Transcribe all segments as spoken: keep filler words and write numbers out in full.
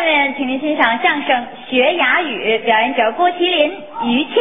面，请您欣赏相声《学哑语》，表演者郭麒麟、于谦。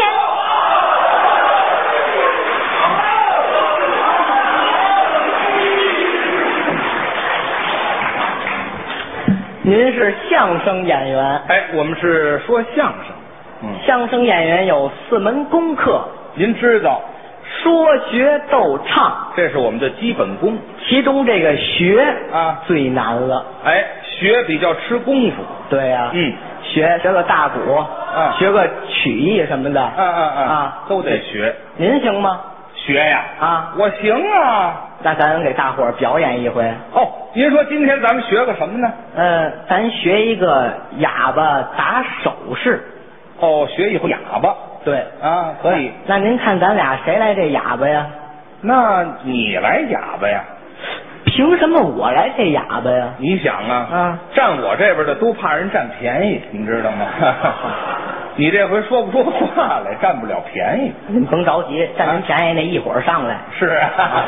您是相声演员？ 哎，我们是说相声。 嗯，相声演员有四门功课， 您知道， 说学逗唱， 这是我们的基本功。 其中这个学啊最难了。 哎，学比较吃功夫。 对呀、啊， 嗯， 学学个大鼓， 嗯， 学个曲艺什么的， 嗯嗯嗯啊， 都得学。 您行吗？ 学呀， 啊， 我行啊。 那咱给大伙儿表演一回。 哦，您说今天咱们学个什么呢？ 呃，咱学一个哑巴打手势。 哦，学一回哑巴。 对啊，可以。 那您看咱俩谁来这哑巴呀？ 那你来哑巴呀？ 凭什么我来这哑巴呀？ 你想啊， 啊， 站我这边的都怕人占便宜，你知道吗？你这回说不出话来，占不了便宜。 您甭着急，占您便宜那一会儿上来。 是啊，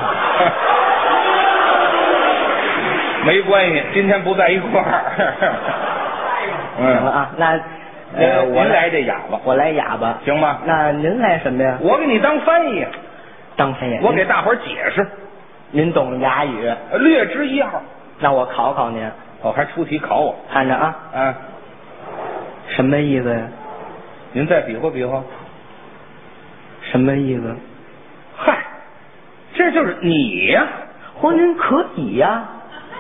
没关系，今天不在一块儿。 嗯行了啊，那呃， 我您来这哑巴， 我来哑巴， 行吗？ 那您来什么呀？ 我给你当翻译， 当翻译， 我给大伙儿解释。 您懂哑语， 略知一二。 那我考考您。 哦，还出题考我？ 看着啊， 啊， 什么意思呀？ 您再比划比划。 什么意思？ 嗨，这就是你呀！ 嚯，您可以呀、啊！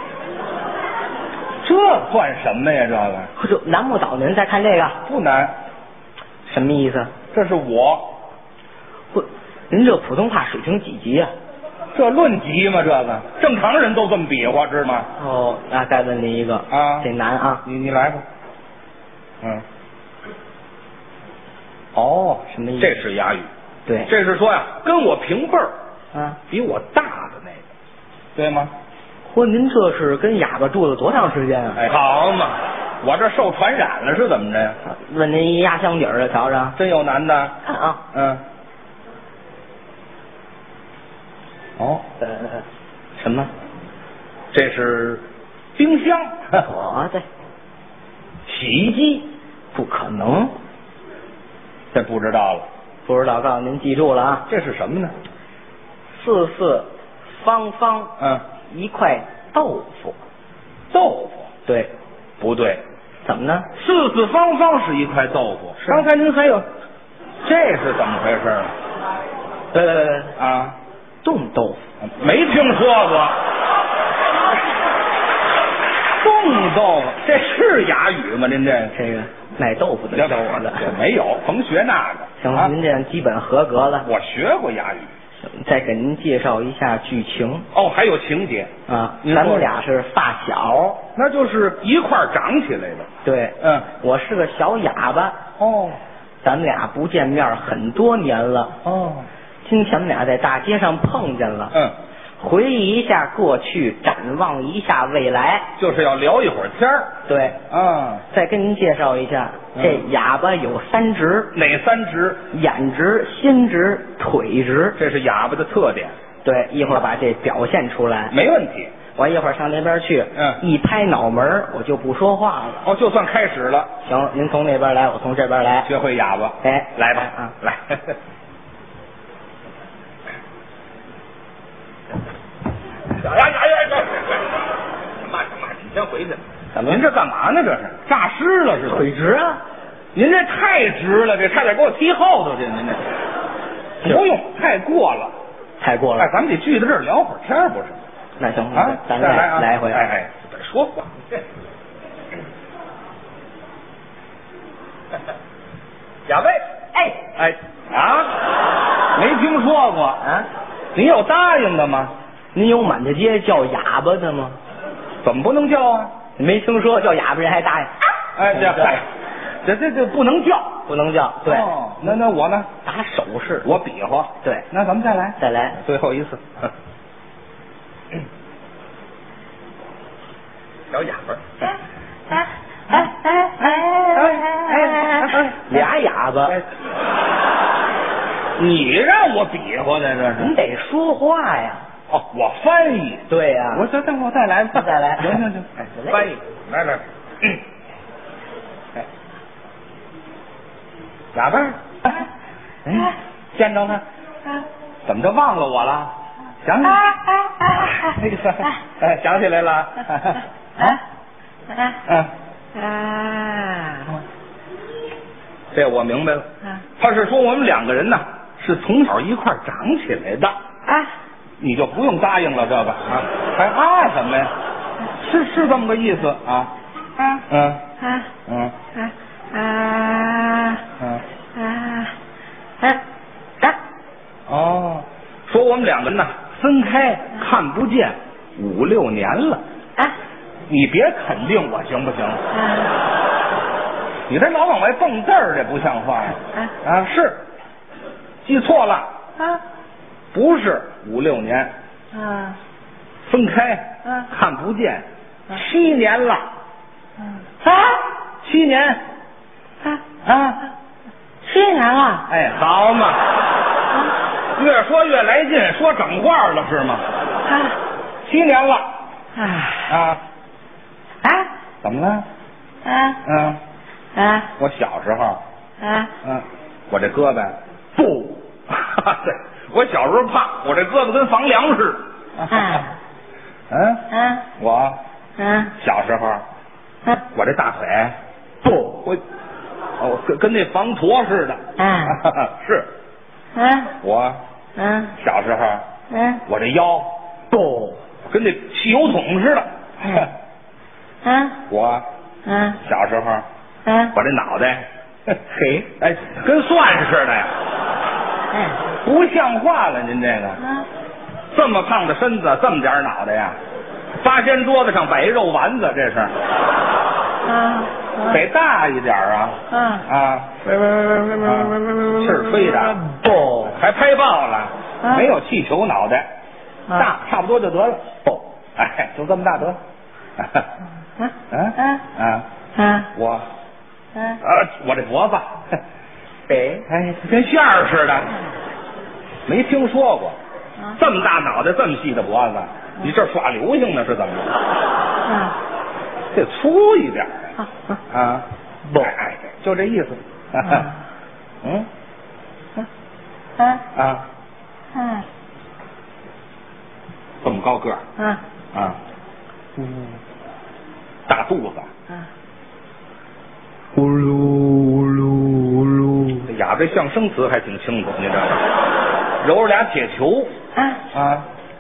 这算什么呀？这个可就难不倒您。再看这个， 不难。 什么意思？ 这是我。 不，您这普通话水平几级呀、啊？ 这论级吗？这个正常人都这么比划，知吗？ 哦，那再问您一个啊， 这难啊！ 你你来吧。嗯。 哦，什么意思？ 这是哑语。 对， 这是说呀，跟我平辈儿啊， 比我大的那个，对吗？ 嚯，您这是跟哑巴住了多长时间啊？ 哎，好嘛，我这受传染了是怎么着呀？ 问您一压箱底儿的，瞧着， 真有难的。 看啊， 嗯。哦， 呃，什么？ 这是冰箱。 我的洗衣机？ 不可能， 这不知道了。 不知道，告诉您记住了啊。 这是什么呢？ 四四方方， 嗯， 一块豆腐。 豆腐？ 对， 不对。 怎么呢？ 四四方方是一块豆腐。刚才您还有，这是怎么回事啊？ 对对对啊， 冻豆腐， 没听说过。冻豆腐，这是哑语吗？您这这个卖豆腐的教我的， 没有，甭学那个。 行了，啊、您这样基本合格了。 我学过哑语。 再给您介绍一下剧情。 哦，还有情节啊，咱们俩是发小， 那就是一块儿长起来的。 对， 嗯， 我是个小哑巴。 哦， 咱们俩不见面很多年了。 哦， 今天我们俩在大街上碰见了。 嗯。 回忆一下过去，展望一下未来， 就是要聊一会儿天儿。 对， 啊， 再跟您介绍一下，嗯、这哑巴有三指， 哪三指？ 眼直、心直、腿直， 这是哑巴的特点。 对，一会儿把这表现出来， 没问题。 我一会儿上那边去， 嗯， 一拍脑门我就不说话了。 哦，就算开始了。 行，您从那边来，我从这边来， 学会哑巴。 哎， 来吧， 啊， 来。呀呀呀呀！慢着慢着，你先回去。 怎么？ 您这干嘛呢？这是诈尸了是吧？ 腿直啊！ 您这太直了，这差点给我踢后头去。您这不用，太过了， 太过了。 哎，咱们得聚在这儿聊会儿天，不是？ 那行啊， 咱来来来一回。 哎哎，得说话。哑巴， 哎哎啊，没听说过啊？ 您有答应的吗？ 您有满大街叫哑巴的吗？ 怎么不能叫啊？ 没听说叫哑巴人还答应。 哎，这嗨，这这这不能叫， 不能叫。对， 哦、那那我呢？ 打手势， 我比划。 对， 那咱们再来， 再来， 最后一次。小哑巴。 哎哎哎哎哎！俩哑巴。 你让我比划的这是？ 你得说话呀。 哦，我翻译。 对呀、啊。 我再等我再来吧， 再来。 行行行，哎，翻译，来来。 哑巴儿，哎，见着他，怎么就忘了我了？想起，那个，哎，想起来了，啊，嗯，啊，这我明白了，他是说我们两个人呢是从小一块长起来的啊，你就不用答应了这个啊，还啊什么呀？是是这么个意思啊，嗯嗯嗯嗯啊嗯啊啊哦，说我们两个人呢分开看不见五六年了啊，你别肯定我行不行？你这老往外蹦字儿，这不像话呀！啊，是记错了啊，不是五六年啊，分开啊，看不见七年了啊，七年啊啊，七年了！哎，好嘛，越说越来劲，说整话了是吗？啊，七年了啊啊啊！怎么了？啊嗯。啊！我小时候啊，嗯，我这胳膊不，对，我小时候胖，我这胳膊跟房梁似的。啊，嗯嗯，我嗯小时候，嗯，我这大腿不，我哦跟跟那房驼似的。啊，是，嗯，我嗯小时候，嗯，我这腰不跟那汽油桶似的。嗯，我嗯小时候。嗯，我这脑袋，嘿，哎，跟蒜似的呀，哎，不像话了，您这个，啊，这么胖的身子，这么点脑袋呀，八仙桌子上摆一肉丸子，这是，啊，得大一点啊，啊啊，气儿吹的，不，还拍爆了，没有气球脑袋，大差不多就得了，不，哎，就这么大得，啊啊啊啊，我。啊，我这脖子，哎哎，跟线儿似的，没听说过，这么大脑袋，这么细的脖子，你这耍流星呢是怎么着？啊，得粗一点啊，不，哎，就这意思。嗯，啊啊啊，这么高个儿，啊啊，嗯，大肚子，啊。呼噜呼噜呼噜，这哑巴象声词还挺清楚，你知道吗？揉着俩铁球啊啊！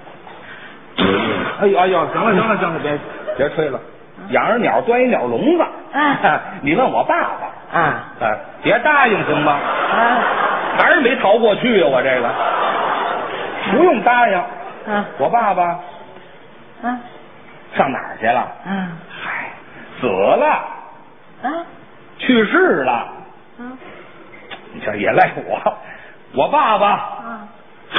哎呦哎呦，行了行了行了，别别吹了，养着鸟端一鸟笼子啊！你问我爸爸啊啊，别答应行吗？啊，还是没逃过去啊！我这个不用答应啊！我爸爸啊上哪儿去了？啊，嗨，死了啊！去世了，嗯，这也赖我，我爸爸，嗯，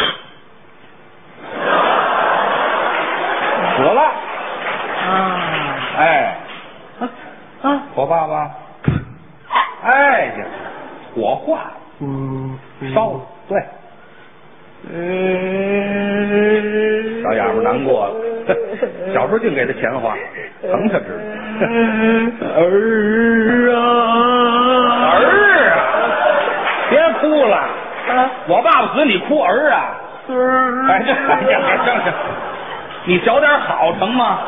死了，啊，哎，啊，我爸爸，哎，这火化，嗯，烧了，对，嗯，小哑巴难过了，小时候净给他钱花，疼他知道。儿啊儿啊，别哭了，啊，我爸爸死你哭儿啊，哎这哎呀行行，你小点好成吗？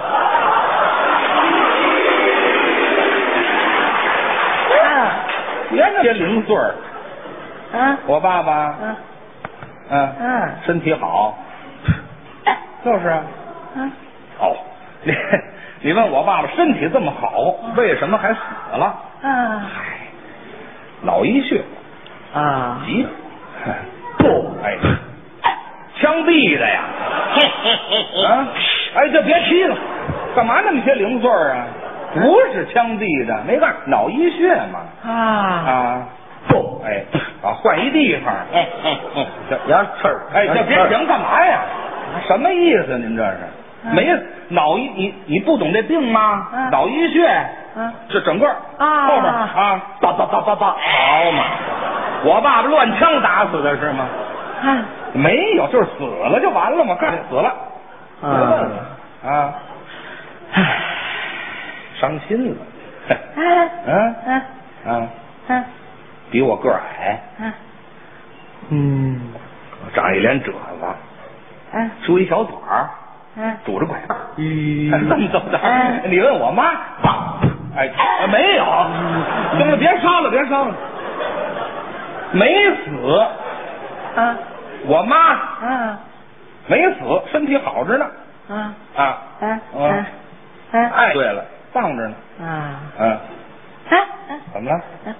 啊，别那些零碎儿，啊，我爸爸，嗯嗯嗯，身体好，就是啊，嗯，哦，你你问我爸爸身体这么好，为什么还死了？啊，嗨，脑溢血啊，急了，不，哎，枪毙的呀！啊，哎，这别提了，干嘛那么些零碎啊？不是枪毙的，没办法，脑溢血嘛。啊啊，不，哎，啊，换一地方。哎哎哎，这要吃儿，哎，这别行干嘛呀？什么意思？您这是？没脑溢，你你不懂这病吗？啊、脑溢血，啊、这整个啊后边啊，哒哒哒哒哒，好嘛！我爸爸乱枪打死的是吗？啊，没有，就是死了就完了嘛，干死了，没问题啊，唉，伤心了，嗯嗯啊， 嗯比我个儿矮， 嗯嗯，长一脸褶子， 嗯梳一小短儿， 嗯拄着拐杖，咦，这么走的？你问我妈，哎，没有，行了，别烧了，别烧了，没死。 啊我妈啊没死，身体好着呢。 啊啊啊嗯， 啊啊哎，对了，棒着呢。 啊嗯， 啊怎么了？ 啊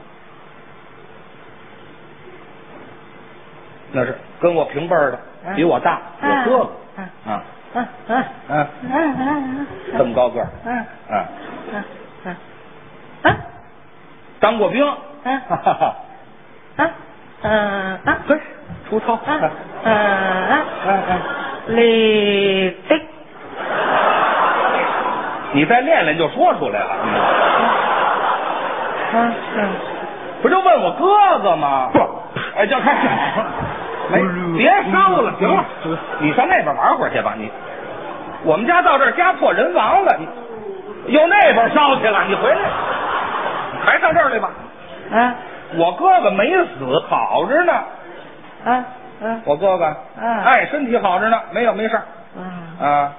那是跟我平辈儿的，比我大，我哥哥。 啊啊啊啊啊， 啊啊这么高个儿。 啊啊， 啊啊啊当过兵。 啊哈哈哈。 啊啊啊对，出操。 啊啊啊嗯嗯， 立的你再练练就说出来了。 啊嗯不就问我哥哥吗？不，哎，叫开始。没，别烧了，行了，你上那边玩会儿去吧。你，我们家到这儿家破人亡了，你又那边烧去了，你回来，还上这儿来吧。 啊我哥哥没死，好着呢。 啊啊我哥哥， 啊哎，身体好着呢，没有没事儿啊啊。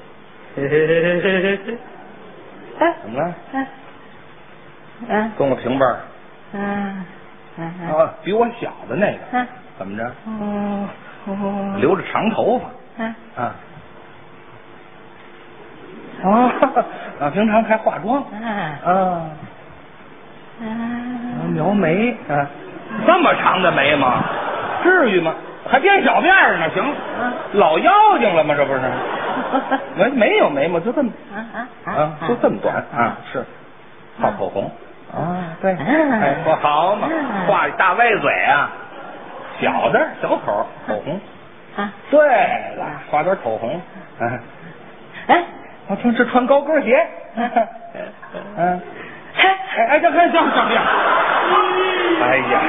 哎怎么了？ 啊啊跟我平辈儿啊啊啊，比我小的那个， 啊怎么着？ 哦哦留着长头发啊啊。哦，啊，平常还化妆啊啊， 啊描眉啊，这么长的眉毛，至于吗？还编小辫儿呢，行，老妖精了吗？这不是？没没有眉毛，就这么啊啊，就这么短啊，是画口红啊，对，哎，我好嘛，画一大歪嘴啊，小的小口口红啊， 对了，画点口红，嗯， 哎我听是穿高跟鞋，嗯，哎哎，这看像什么呀？哎呀，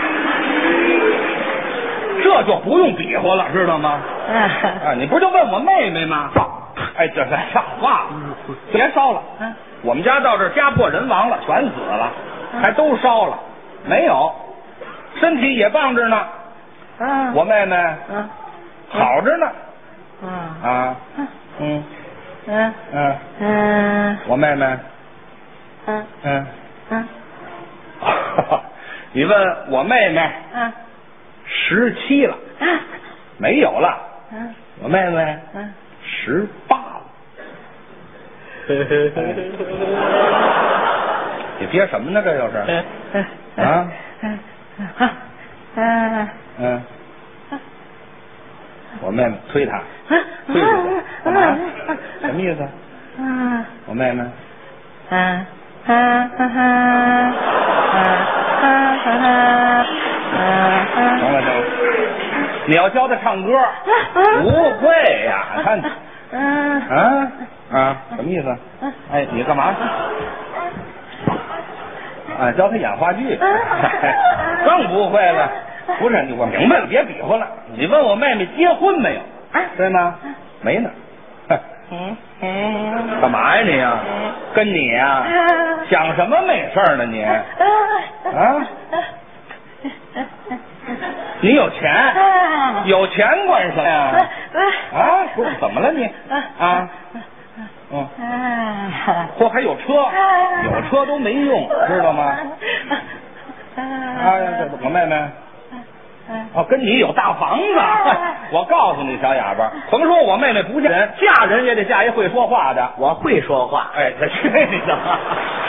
这就不用比划了，知道吗？啊，你不就问我妹妹吗？哎，这还像话吗？别烧了，我们家到这儿家破人亡了，全死了，还都烧了，没有，身体也棒着呢。 啊， 我妹妹啊好着呢。 啊啊，嗯嗯嗯， 嗯我妹妹， 嗯嗯， 嗯你问我妹妹啊十七了， 啊没有了。 嗯我妹妹嗯十八了。你憋什么呢？这又是啊？ 嗯啊嗯嗯，我妹妹推他，推出去，干嘛？什么意思？ 嗯我妹妹啊啊啊啊啊啊！ 行了行了，你要教他唱歌，不会呀？看，啊啊，什么意思？哎，你干嘛？啊，教他演话剧，更不会了。不是你，我明白了，别比划了。你问我妹妹结婚没有？对吗？没呢。干嘛呀你呀？跟你呀？想什么没事呢你？啊？你有钱？有钱管什么呀？啊？不是怎么了你？啊？嗯。嚯，还有车？有车都没用，知道吗？啊，这我妹妹。哦，跟你有大房子。我告诉你，小哑巴，甭说我妹妹不嫁人，嫁人也得嫁一会说话的。 我会说话。 哎，这去你的吧！